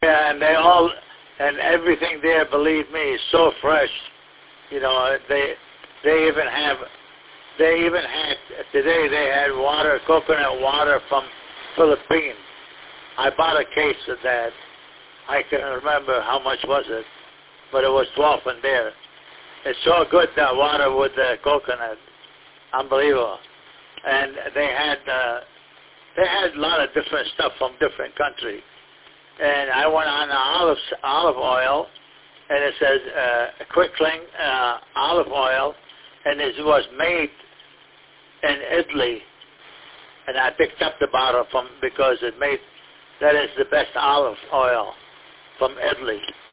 Yeah, and everything there, believe me, is so fresh. You know, they even had today. They had coconut water from Philippines. I bought a case of that. I can't remember how much was it, but it was 12 in there. It's so good, that water with the coconut, unbelievable. And they had a lot of different stuff from different countries. And I went on the olive oil, and it says Quickling olive oil, and it was made in Italy. And I picked up the bottle because that is the best olive oil from Italy.